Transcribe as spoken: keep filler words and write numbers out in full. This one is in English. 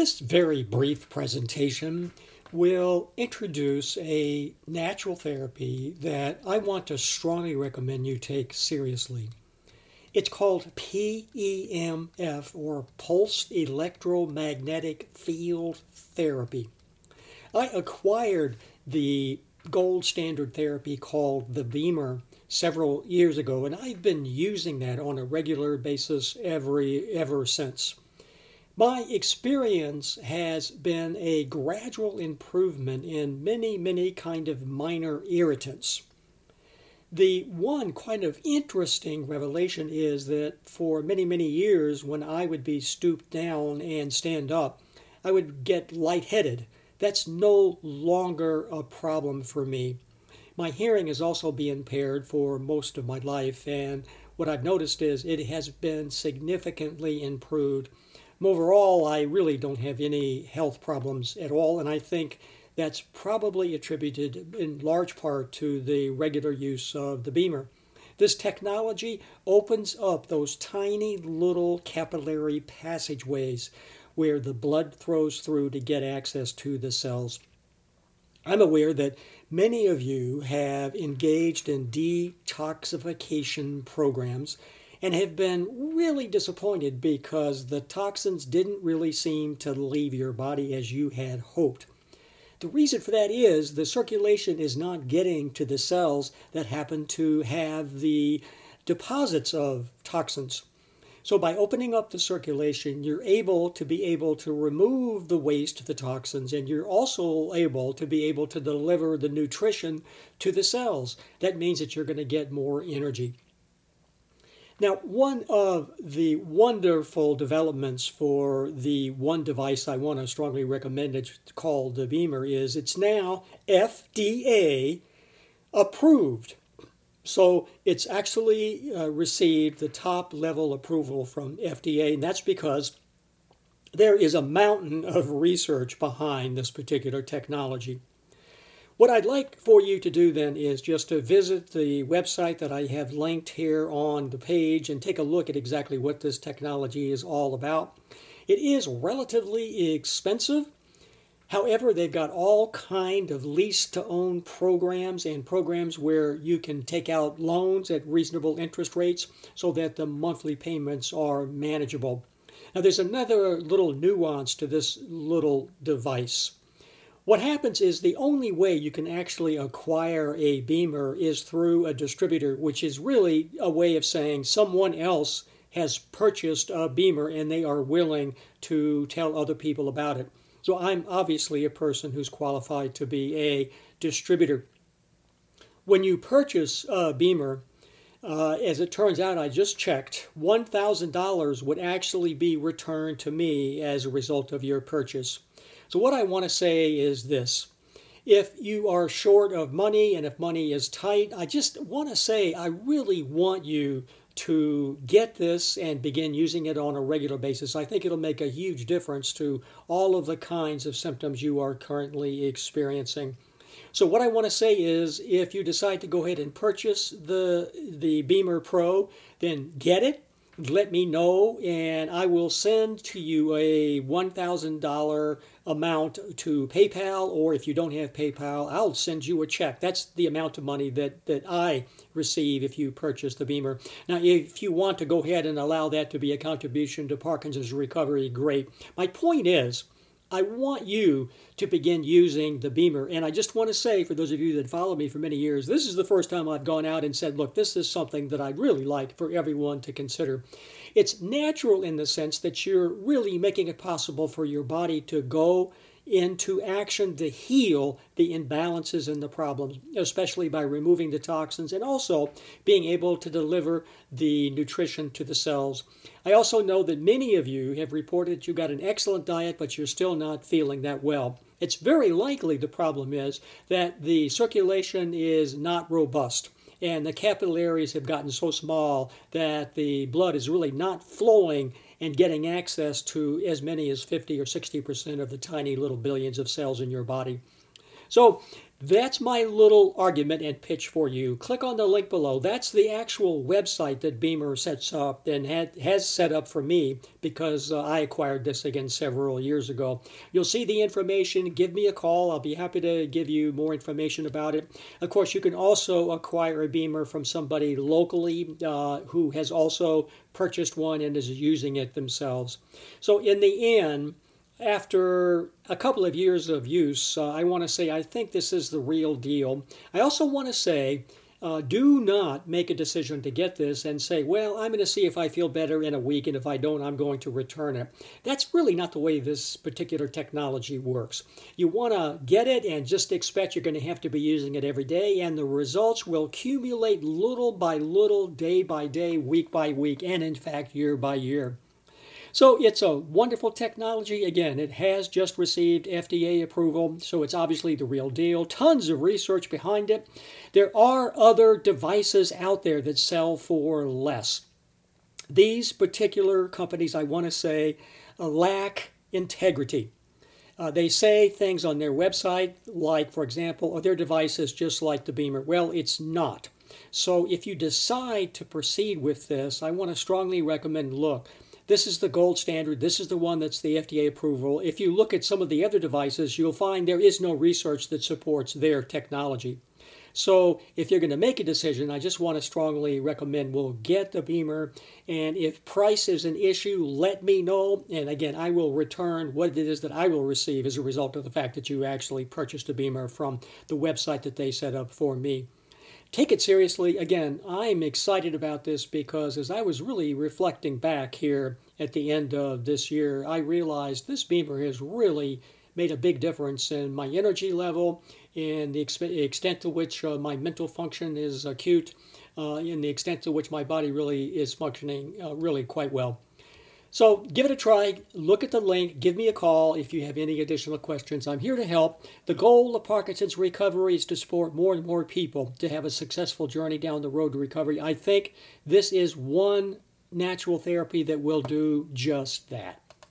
This very brief presentation will introduce a natural therapy that I want to strongly recommend you take seriously. It's called P E M F, or Pulsed Electromagnetic Field Therapy. I acquired the gold standard therapy called the BEMER several years ago, and I've been using that on a regular basis every ever since. My experience has been a gradual improvement in many, many kind of minor irritants. The one kind of interesting revelation is that for many, many years, when I would be stooped down and stand up, I would get lightheaded. That's no longer a problem for me. My hearing has also been impaired for most of my life, and what I've noticed is it has been significantly improved. Overall, I really don't have any health problems at all, and I think that's probably attributed in large part to the regular use of the BEMER. This technology opens up those tiny little capillary passageways where the blood flows through to get access to the cells. I'm aware that many of you have engaged in detoxification programs and have been really disappointed because the toxins didn't really seem to leave your body as you had hoped. The reason for that is the circulation is not getting to the cells that happen to have the deposits of toxins. So by opening up the circulation, you're able to be able to remove the waste, the toxins, and you're also able to be able to deliver the nutrition to the cells. That means that you're going to get more energy. Now, one of the wonderful developments for the one device I want to strongly recommend, it's called the BEMER, is it's now F D A approved. So it's actually uh, received the top level approval from F D A, and that's because there is a mountain of research behind this particular technology. What I'd like for you to do then is just to visit the website that I have linked here on the page and take a look at exactly what this technology is all about. It is relatively expensive. However, they've got all kind of lease-to-own programs and programs where you can take out loans at reasonable interest rates so that the monthly payments are manageable. Now, there's another little nuance to this little device. What happens is the only way you can actually acquire a BEMER is through a distributor, which is really a way of saying someone else has purchased a BEMER and they are willing to tell other people about it. So I'm obviously a person who's qualified to be a distributor. When you purchase a BEMER, uh, as it turns out, I just checked, one thousand dollars would actually be returned to me as a result of your purchase. So what I want to say is this. If you are short of money and if money is tight, I just want to say I really want you to get this and begin using it on a regular basis. I think it'll make a huge difference to all of the kinds of symptoms you are currently experiencing. So what I want to say is if you decide to go ahead and purchase the, the BEMER Pro, then get it. Let me know, and I will send to you a one thousand dollars amount to PayPal, or if you don't have PayPal, I'll send you a check. That's the amount of money that, that I receive if you purchase the BEMER. Now, if you want to go ahead and allow that to be a contribution to Parkinson's recovery, great. My point is, I want you to begin using the BEMER. And I just want to say, for those of you that follow me for many years, this is the first time I've gone out and said, look, this is something that I'd really like for everyone to consider. It's natural in the sense that you're really making it possible for your body to go into action to heal the imbalances and the problems, especially by removing the toxins and also being able to deliver the nutrition to the cells. I also know that many of you have reported that you got an excellent diet, but you're still not feeling that well. It's very likely the problem is that the circulation is not robust, and the capillaries have gotten so small that the blood is really not flowing and getting access to as many as fifty or sixty percent of the tiny little billions of cells in your body. So That's my little argument and pitch for you. Click on the link below. That's the actual website that Beamer sets up and had, has set up for me because uh, I acquired this again several years ago. You'll see the information. Give me a call. I'll be happy to give you more information about it. Of course, you can also acquire a Beamer from somebody locally uh, who has also purchased one and is using it themselves. So in the end, after a couple of years of use, uh, I want to say I think this is the real deal. I also want to say, uh, do not make a decision to get this and say, well, I'm going to see if I feel better in a week, and if I don't, I'm going to return it. That's really not the way this particular technology works. You want to get it and just expect you're going to have to be using it every day, and the results will accumulate little by little, day by day, week by week, and in fact, year by year. So it's a wonderful technology. Again, it has just received F D A approval, so it's obviously the real deal. Tons of research behind it. There are other devices out there that sell for less. These particular companies, I want to say, lack integrity. Uh, they say things on their website like, for example, oh, their device is just like the Beamer. Well, it's not. So if you decide to proceed with this, I want to strongly recommend, look, this is the gold standard. This is the one that's the F D A approval. If you look at some of the other devices, you'll find there is no research that supports their technology. So if you're going to make a decision, I just want to strongly recommend, well, get the Beamer. And if price is an issue, let me know. And again, I will return what it is that I will receive as a result of the fact that you actually purchased a Beamer from the website that they set up for me. Take it seriously. Again, I'm excited about this because as I was really reflecting back here at the end of this year, I realized this Beamer has really made a big difference in my energy level, in the ex- extent to which uh, my mental function is acute, uh, in the extent to which my body really is functioning uh, really quite well. So give it a try. Look at the link. Give me a call if you have any additional questions. I'm here to help. The goal of Parkinson's recovery is to support more and more people to have a successful journey down the road to recovery. I think this is one natural therapy that will do just that.